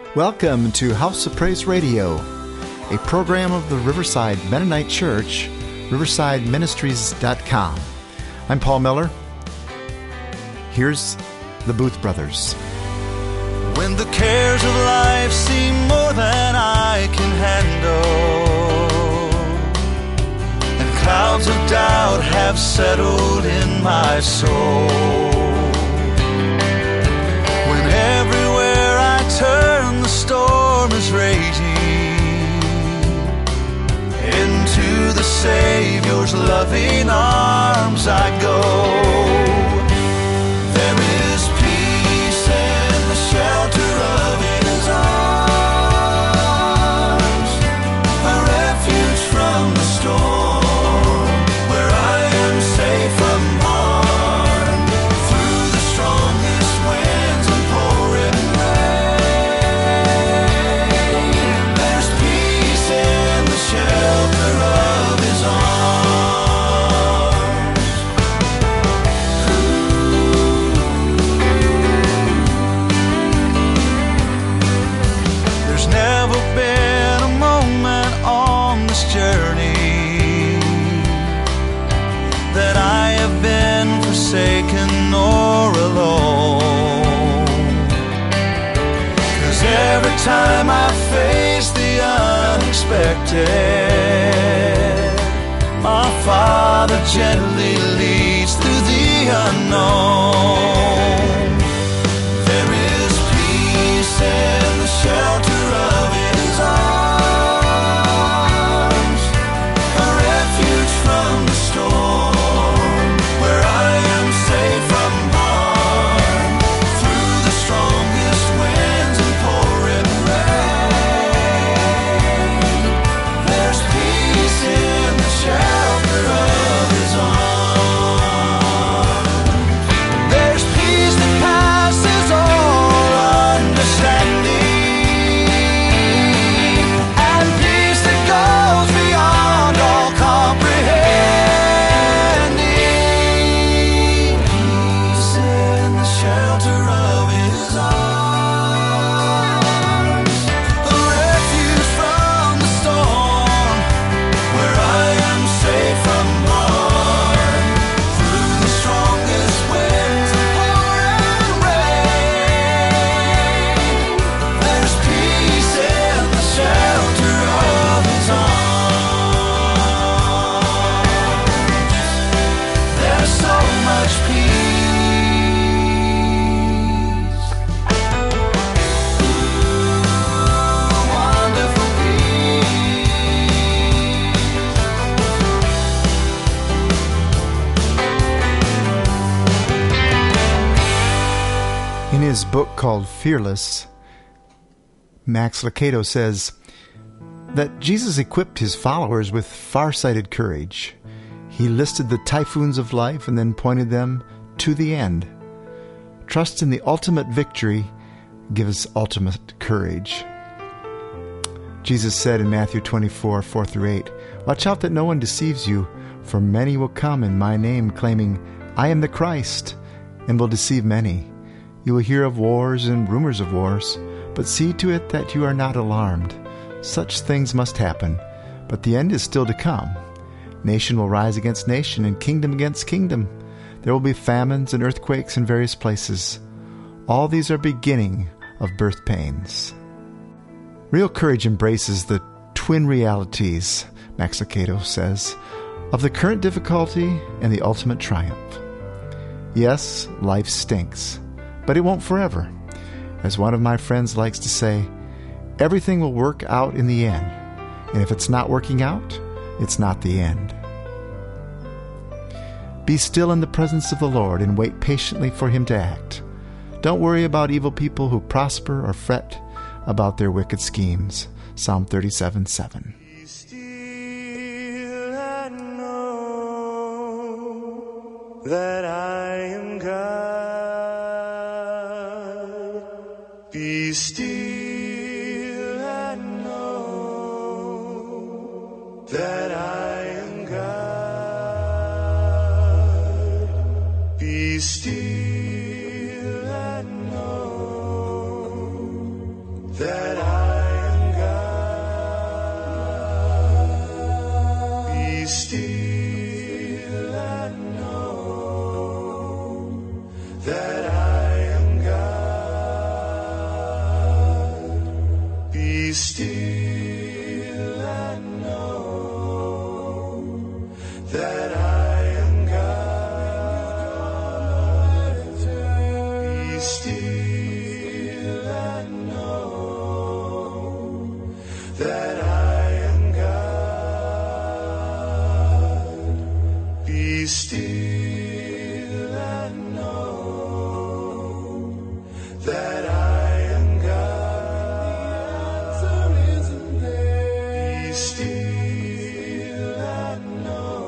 Welcome to House of Praise Radio, a program of the Riverside Mennonite Church, riversideministries.com. I'm Paul Miller. Here's the Booth Brothers. When the cares of life seem more than I can handle, and clouds of doubt have settled in my soul, when everywhere I turn the storm is raging, into the Savior's loving arms I go. There is peace in the shelter of His arms, a refuge from the storm, where I am safe from harm, through the strongest winds and pouring rain. There's peace in the shelter of His arms. There's never been a moment on this journey that I have been forsaken or alone. 'Cause every time I face the unexpected, my Father gently leads through the unknown. There is peace in the shelter of His arms, a refuge from the storm, where I am safe from harm, through the strongest winds and pouring rain. There's peace in the shelter of His arms. There's peace that passes all understanding, and peace that goes beyond all comprehending. Peace in the shelter of His arms, a refuge from the storm, where I am safe from harm, through the strongest winds and pouring rain. There's peace in the shelter of His arms. There's so much peace. Wonderful peace. In his book called Fearless, Max Lucado says that Jesus equipped his followers with far-sighted courage. He listed the typhoons of life and then pointed them to the end. Trust in the ultimate victory gives ultimate courage. Jesus said in Matthew 24, 4-8, "Watch out that no one deceives you, for many will come in my name, claiming, 'I am the Christ,' and will deceive many. You will hear of wars and rumors of wars, but see to it that you are not alarmed. Such things must happen, but the end is still to come. Nation will rise against nation, and kingdom against kingdom. There will be famines and earthquakes in various places. All these are beginning of birth pains." Real courage embraces the twin realities, Max Lucado says, of the current difficulty and the ultimate triumph. Yes, life stinks, but it won't forever. As one of my friends likes to say, everything will work out in the end, and if it's not working out, it's not the end. Be still in the presence of the Lord and wait patiently for Him to act. Don't worry about evil people who prosper or fret about their wicked schemes. Psalm 37:7. Be still and know that I am God. Be still and know that I am God. Be still and know that I am God. Be still and know that I am God. Be still and know that I am God. Be still and know that I am God. Be still and know that I am God. The answer is in there. Be still and know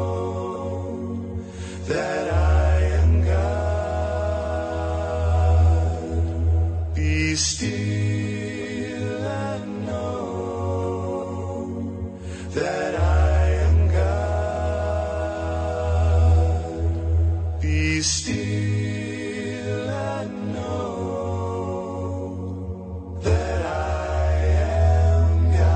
that I am God. Be still and know that I am God. Be still and know that I am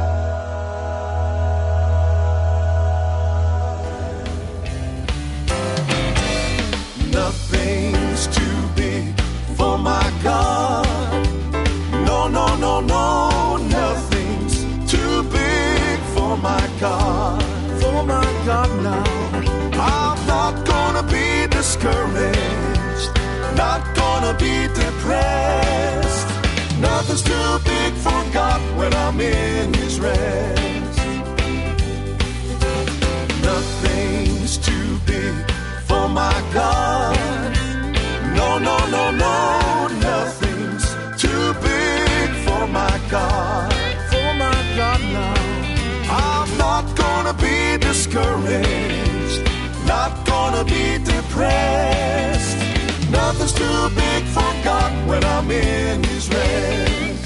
God. Nothing's too big for my God. No, no, no, no, nothing's too big for my God. For my God now. I'm not gonna be discouraged, not gonna be depressed. Nothing's too big for God when I'm in His rest. Nothing's too big for my God. No, no, no, no, nothing's too big for my God. For my God now. I'm not gonna be discouraged, not gonna be depressed. Nothing's too big for God when I'm in His rest.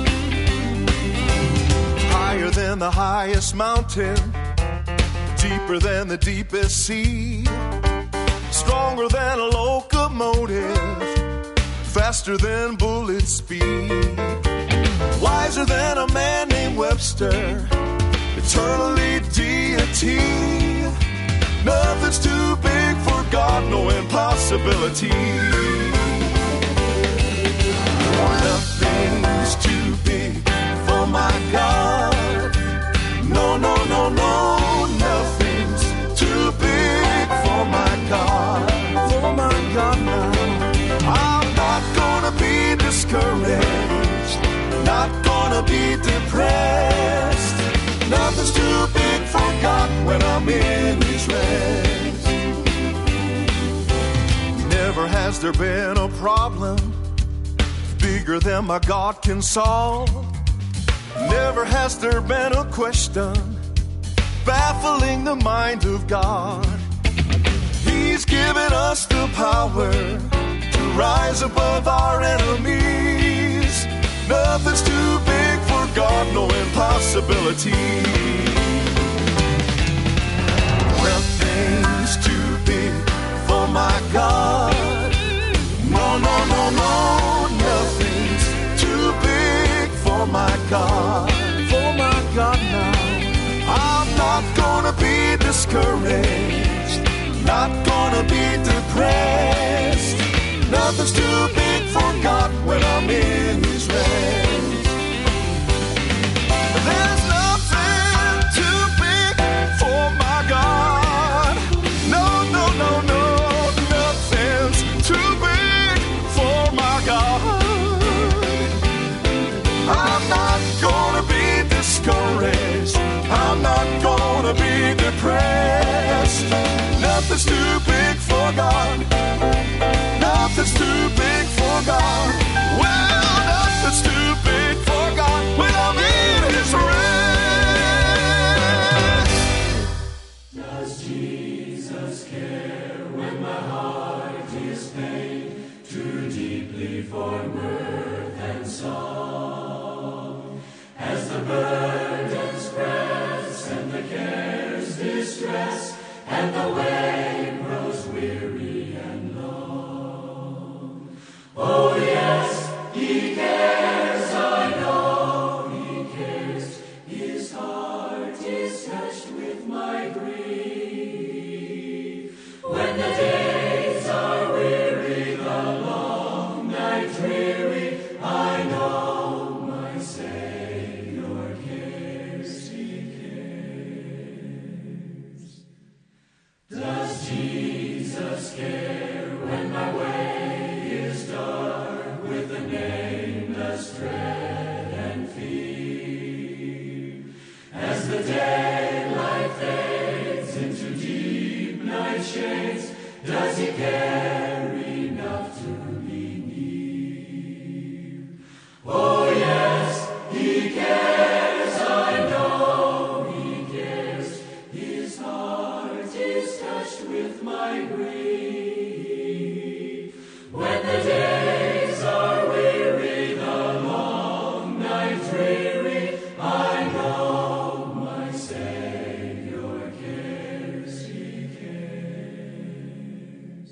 Higher than the highest mountain, deeper than the deepest sea, stronger than a locomotive, faster than bullet speed, wiser than a man named Webster, eternally deity. Nothing's too big for God, no impossibility. Nothing's too big for my God. No, no, no, no, nothing's too big for my God. For my God now. I'm not gonna be discouraged, not gonna be depressed. Nothing's too big for God when I'm in His rest. Never has there been a problem bigger than my God can solve. Never has there been a question baffling the mind of God. He's given us the power to rise above our enemies. Nothing's too big for God, no impossibility. Nothing's too big for my God. No, no, no, no, nothing's too big for my God. For my God now. I'm not gonna be discouraged, not gonna be depressed. Nothing's too big for God when I'm in His rest. There's nothing too big for my God. No, no, no, no, nothing's too big for my God. I'm not gonna be discouraged, I'm not gonna be depressed. Nothing's too big for God. Nothing's too big for God. Well, nothing's too big for God when I'm in His rest. Does Jesus care when my heart is pained too deeply for mirth and song? As the burdens press and the cares distress and the way grows weary and long. Oh yes, He cares, I know. dread and fear. As the daylight fades into deep night shades, does he care enough to be near? Oh yes, he cares, I know he cares. His heart is touched with my grief. When the days are weary, the long night dreary, I know my Savior cares, he cares.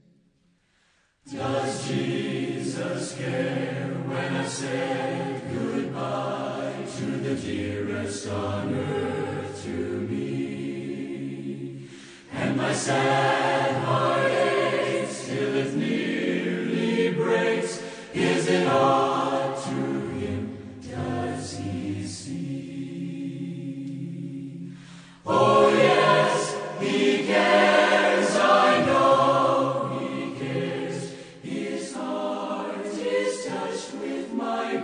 Does Jesus care when I said goodbye to the dearest on earth to me? And my sad heart aches till it nearly breaks. Is it aught to him? Does he see? Oh yes, he cares, I know he cares. His heart is touched with my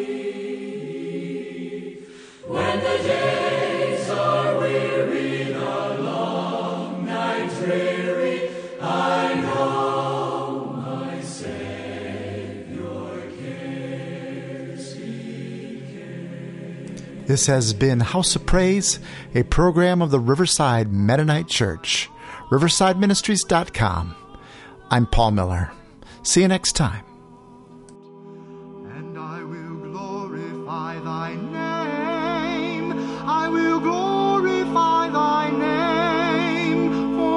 grief. When the days are weary, the long night dreary, I know my Savior cares, he cares. This has been House of Praise, a program of the Riverside Mennonite Church. riversideministries.com. I'm Paul Miller. See you next time. And I will glorify thy name. I will glorify thy name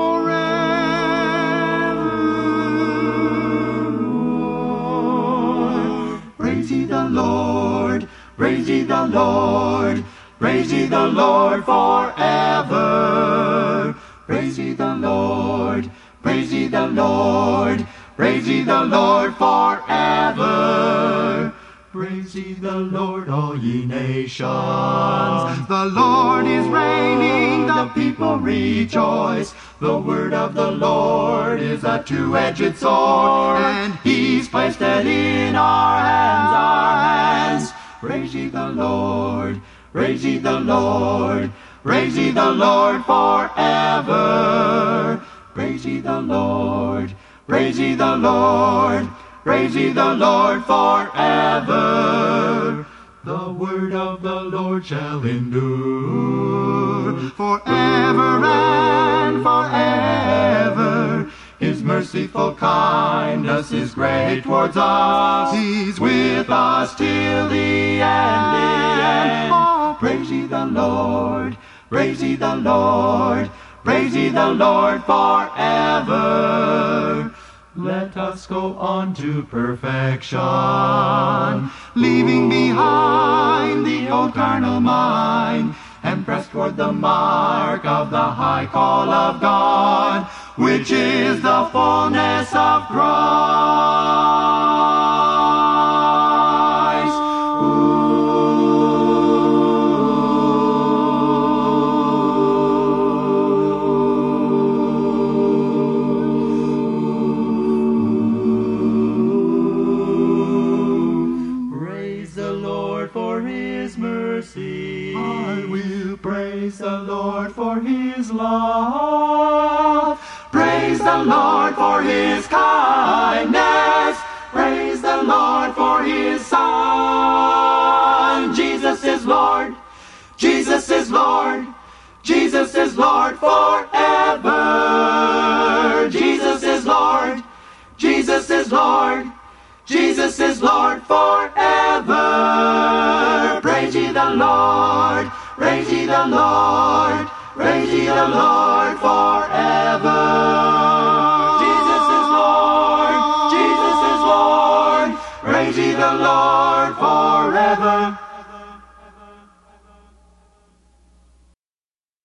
forevermore. Praise ye the Lord, praise ye the Lord, praise ye the Lord forever. Praise ye the Lord, praise ye the Lord, praise ye the Lord forever. Praise ye the Lord, all ye nations. The Lord is reigning, the people rejoice. The word of the Lord is a two-edged sword, and he's placed it in our hands, Praise ye the Lord, praise ye the Lord, praise ye the Lord forever. Praise ye the Lord, praise ye the Lord, praise ye the Lord forever. The word of the Lord shall endure forever and forever. His merciful kindness is great towards us. He's with us till the end. Oh, praise ye the Lord, praise ye the Lord, praise ye the Lord forever. Let us go on to perfection, leaving behind the old carnal mind, and press toward the mark of the high call of God, which is the fullness of Christ. Praise the Lord for his mercy. I will praise the Lord for his love. Praise the Lord for his kindness. Praise the Lord for his Son. Jesus is Lord. Jesus is Lord. Jesus is Lord forever. Jesus is Lord. Jesus is Lord. Jesus is Lord forever. Praise ye the Lord. Praise ye the Lord. Praise ye the Lord forever. Jesus is Lord. Jesus is Lord. Praise ye the Lord forever.